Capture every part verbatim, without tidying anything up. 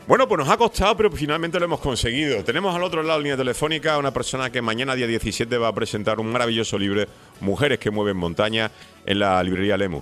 Bueno, pues nos ha costado, pero finalmente lo hemos conseguido. Tenemos al otro lado de la línea telefónica a una persona que mañana, día diecisiete, va a presentar un maravilloso libro, Mujeres que mueven montaña, en la librería Lemus.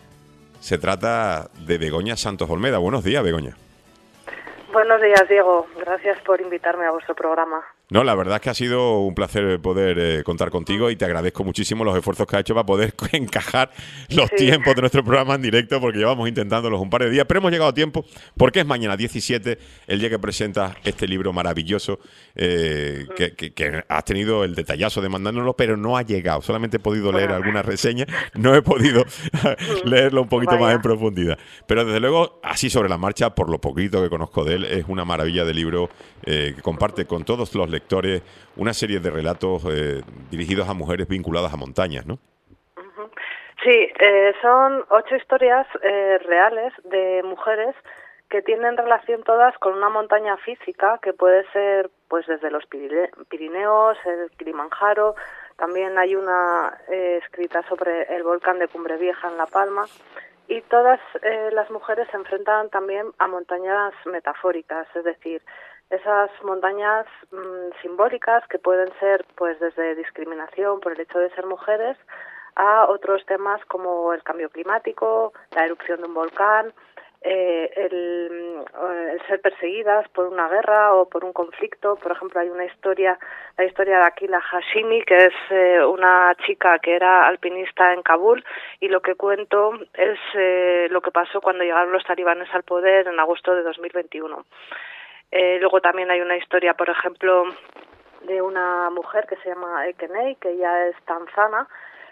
Se trata de Begoña Santos Olmeda. Buenos días, Begoña. Buenos días, Diego. Gracias por invitarme a vuestro programa. No, la verdad es que ha sido un placer poder eh, contar contigo y te agradezco muchísimo los esfuerzos que has hecho para poder encajar los Sí. tiempos de nuestro programa en directo, porque llevamos intentándolos un par de días, pero hemos llegado a tiempo porque es mañana diecisiete, el día que presentas este libro maravilloso, eh, Mm. que, que, que has tenido el detallazo de mandárnoslo, pero no ha llegado. Solamente he podido leer Bueno. algunas reseñas, no he podido leerlo un poquito Vaya. más en profundidad. Pero desde luego, así sobre la marcha, por lo poquito que conozco de él, es una maravilla de libro eh, que comparte con todos los lectores una serie de relatos eh, dirigidos a mujeres vinculadas a montañas, ¿no? Ujú. Sí, eh, son ocho historias eh, reales de mujeres que tienen relación todas con una montaña física que puede ser pues desde los Pirine- Pirineos, el Kilimanjaro, también hay una eh, escrita sobre el volcán de Cumbre Vieja en La Palma, y todas eh, las mujeres se enfrentan también a montañas metafóricas, es decir, esas montañas mmm, simbólicas que pueden ser pues desde discriminación por el hecho de ser mujeres a otros temas como el cambio climático, la erupción de un volcán, eh, el, el ser perseguidas por una guerra o por un conflicto. Por ejemplo, hay una historia, la historia de Akila Hashimi, que es eh, una chica que era alpinista en Kabul, y lo que cuento es eh, lo que pasó cuando llegaron los talibanes al poder en agosto de dos mil veintiuno. Eh, luego también hay una historia, por ejemplo, de una mujer que se llama Ekenei, que ya es tanzana,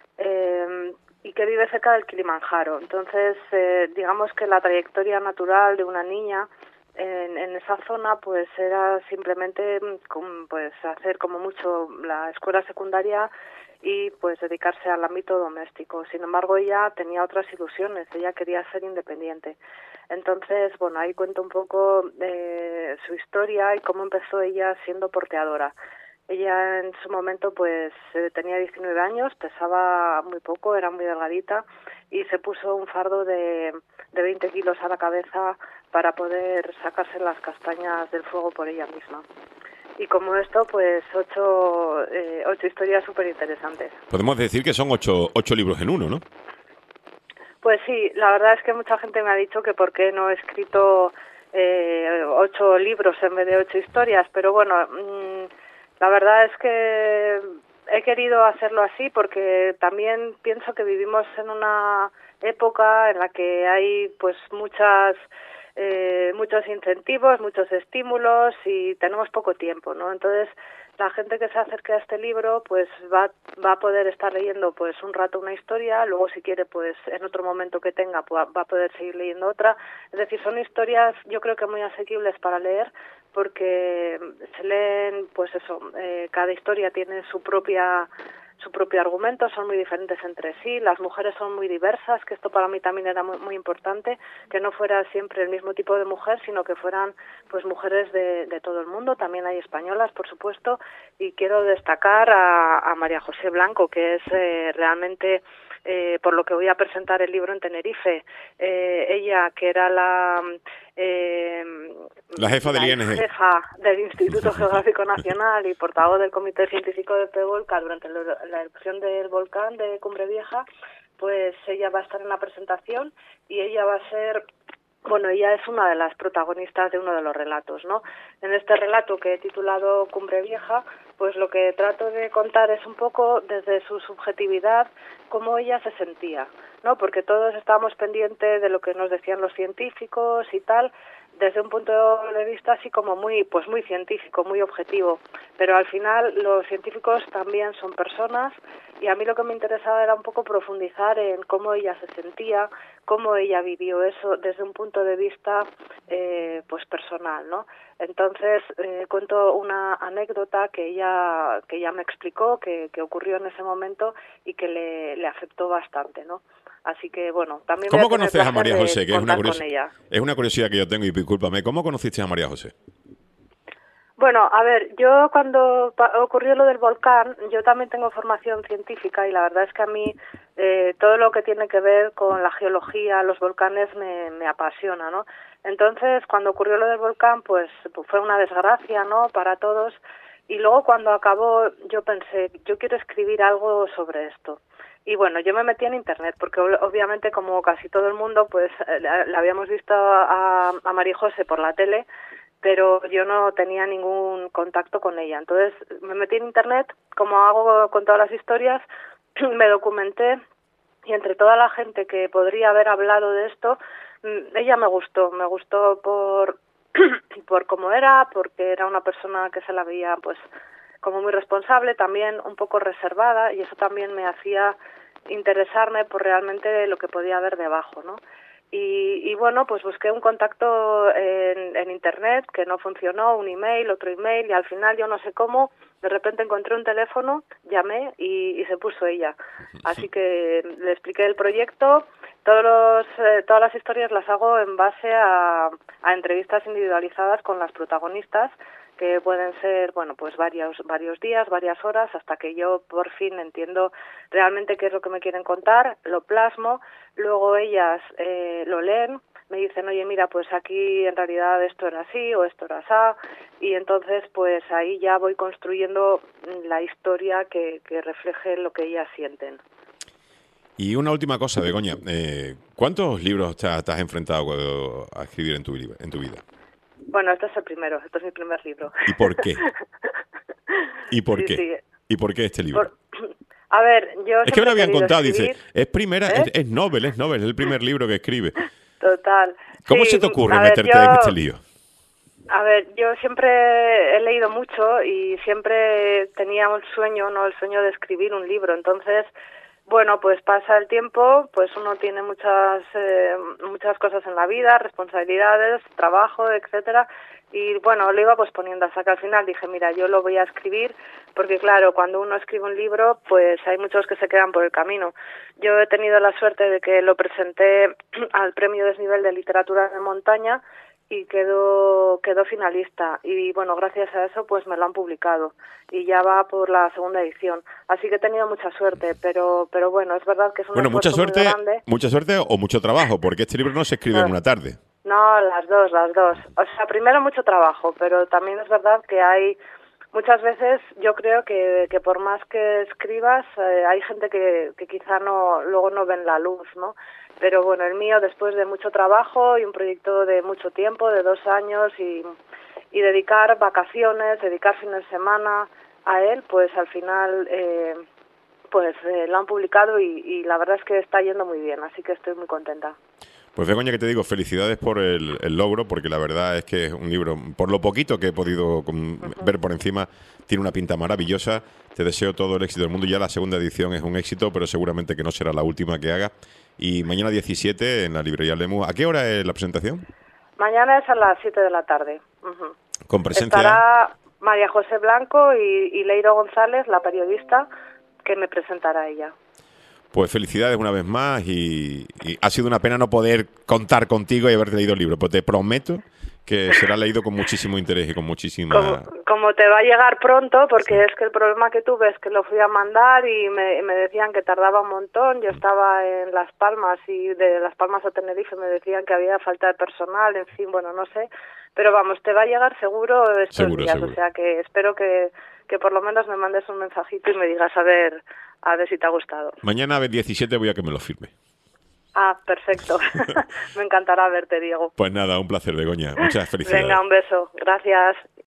eh, y que vive cerca del Kilimanjaro. Entonces, eh, digamos que la trayectoria natural de una niña en, en esa zona pues era simplemente pues hacer como mucho la escuela secundaria y pues dedicarse al ámbito doméstico. Sin embargo, ella tenía otras ilusiones, ella quería ser independiente. Entonces, bueno, ahí cuento un poco de su historia y cómo empezó ella siendo porteadora. Ella en su momento pues eh, tenía diecinueve años, pesaba muy poco, era muy delgadita y se puso un fardo de, de veinte kilos a la cabeza para poder sacarse las castañas del fuego por ella misma. Y como esto, pues ocho, eh, ocho historias súper interesantes. Podemos decir que son ocho, ocho libros en uno, ¿no? Pues sí, la verdad es que mucha gente me ha dicho que por qué no he escrito eh, ocho libros en vez de ocho historias, pero bueno, mmm, la verdad es que he querido hacerlo así porque también pienso que vivimos en una época en la que hay pues muchas eh, muchos incentivos, muchos estímulos y tenemos poco tiempo, ¿no? Entonces, la gente que se acerque a este libro pues va, va a poder estar leyendo pues un rato una historia, luego si quiere pues en otro momento que tenga pues, va a poder seguir leyendo otra. Es decir, son historias yo creo que muy asequibles para leer porque se leen pues eso, eh, cada historia tiene su propia su propio argumento, son muy diferentes entre sí, las mujeres son muy diversas, que esto para mí también era muy, muy importante, que no fuera siempre el mismo tipo de mujer, sino que fueran pues mujeres de, de todo el mundo, también hay españolas, por supuesto, y quiero destacar a, a María José Blanco, que es eh, realmente, eh, por lo que voy a presentar el libro en Tenerife, eh, ella que era la... Eh, La jefa del la I N G. jefa del Instituto Geográfico Nacional y portavoz del Comité Científico de Pevolca durante la erupción del volcán de Cumbre Vieja, pues ella va a estar en la presentación y ella va a ser, bueno, ella es una de las protagonistas de uno de los relatos, ¿no? En este relato que he titulado Cumbre Vieja, pues lo que trato de contar es un poco desde su subjetividad cómo ella se sentía, ¿no? Porque todos estábamos pendientes de lo que nos decían los científicos y tal, desde un punto de vista así como muy pues muy científico, muy objetivo, pero al final los científicos también son personas y a mí lo que me interesaba era un poco profundizar en cómo ella se sentía, cómo ella vivió eso desde un punto de vista eh, pues personal, ¿no? Entonces eh, cuento una anécdota que ella que ella me explicó que, que ocurrió en ese momento y que le, le afectó bastante, ¿no? Así que, bueno, también ¿Cómo voy a tener conoces a placer María de José? Que es una, contar con curiosi- ella. es una curiosidad que yo tengo y discúlpame. ¿Cómo conociste a María José? Bueno, a ver, yo cuando ocurrió lo del volcán, yo también tengo formación científica y la verdad es que a mí eh, todo lo que tiene que ver con la geología, los volcanes me, me apasiona, ¿no? Entonces, cuando ocurrió lo del volcán, pues, pues fue una desgracia, ¿no?, para todos. Y luego cuando acabó, yo pensé, yo quiero escribir algo sobre esto. Y bueno, yo me metí en internet, porque obviamente, como casi todo el mundo, pues la, la habíamos visto a, a María José por la tele, pero yo no tenía ningún contacto con ella. Entonces me metí en internet, como hago con todas las historias, me documenté, y entre toda la gente que podría haber hablado de esto, ella me gustó, me gustó por por cómo era, porque era una persona que se la veía pues como muy responsable, también un poco reservada, y eso también me hacía interesarme por realmente lo que podía haber debajo, ¿no? Y, y bueno, pues busqué un contacto en, en internet que no funcionó, un email, otro email, y al final yo no sé cómo, de repente encontré un teléfono, llamé y, y se puso ella. Así que le expliqué el proyecto. Todos los, eh, todas las historias las hago en base a, a entrevistas individualizadas con las protagonistas, que pueden ser, bueno, pues varios varios días, varias horas, hasta que yo por fin entiendo realmente qué es lo que me quieren contar, lo plasmo, luego ellas eh, lo leen, me dicen, oye, mira, pues aquí en realidad esto era así o esto era así, y entonces pues ahí ya voy construyendo la historia que, que refleje lo que ellas sienten. Y una última cosa, Begoña, eh, ¿cuántos libros te has, te has enfrentado a escribir en tu, en tu vida? Bueno, este es el primero, este es mi primer libro. ¿Y por qué? ¿Y por sí, qué? Sí. ¿Y por qué este libro? Por... A ver, yo Es que me lo habían contado, escribir. dice, es primera, ¿Eh? es, es novel, es novel, es el primer libro que escribe. Total. ¿Cómo sí, se te ocurre ver, meterte yo... en este lío? A ver, yo siempre he leído mucho y siempre tenía un sueño, ¿no? El sueño de escribir un libro. Entonces, bueno, pues pasa el tiempo, pues uno tiene muchas eh, muchas cosas en la vida, responsabilidades, trabajo, etcétera. Y bueno, lo iba posponiendo hasta que al final dije, mira, yo lo voy a escribir, porque claro, cuando uno escribe un libro, pues hay muchos que se quedan por el camino. Yo he tenido la suerte de que lo presenté al Premio Desnivel de Literatura de Montaña y quedó quedó finalista, y bueno, gracias a eso pues me lo han publicado y ya va por la segunda edición, así que he tenido mucha suerte, pero pero bueno, es verdad que es un Bueno, mucha esfuerzo suerte, muy grande. mucha suerte o mucho trabajo, porque este libro no se escribe No. en una tarde. No, las dos, las dos. O sea, primero mucho trabajo, pero también es verdad que hay muchas veces, yo creo que, que por más que escribas, eh, hay gente que, que quizá no luego no ven la luz, ¿no? Pero bueno, el mío, después de mucho trabajo y un proyecto de mucho tiempo, de dos años, y, y dedicar vacaciones, dedicar fines de semana a él, pues al final eh, pues eh, lo han publicado y, y la verdad es que está yendo muy bien, así que estoy muy contenta. Pues Begoña, que te digo, felicidades por el, el logro, porque la verdad es que es un libro, por lo poquito que he podido con, uh-huh. ver por encima, tiene una pinta maravillosa. Te deseo todo el éxito del mundo. Ya la segunda edición es un éxito, pero seguramente que no será la última que haga. Y mañana diecisiete en la librería Lemus. ¿A qué hora es la presentación? Mañana es a las siete de la tarde. Uh-huh. Con presencia... Estará María José Blanco y, y Leiro González, la periodista, que me presentará ella. Pues felicidades una vez más y, y ha sido una pena no poder contar contigo y haberte leído el libro, pues te prometo que será leído con muchísimo interés y con muchísima... Como, como te va a llegar pronto, porque sí. Es que el problema que tuve es que lo fui a mandar y me, me decían que tardaba un montón. Yo estaba en Las Palmas y de Las Palmas a Tenerife me decían que había falta de personal, en fin, bueno, no sé. Pero vamos, te va a llegar seguro estos seguro, días, seguro. O sea que espero que, que por lo menos me mandes un mensajito y me digas a ver, a ver si te ha gustado. Mañana a diecisiete voy a que me lo firme. Ah, perfecto. Me encantará verte, Diego. Pues nada, un placer, Begoña. Muchas felicidades. Venga, un beso. Gracias.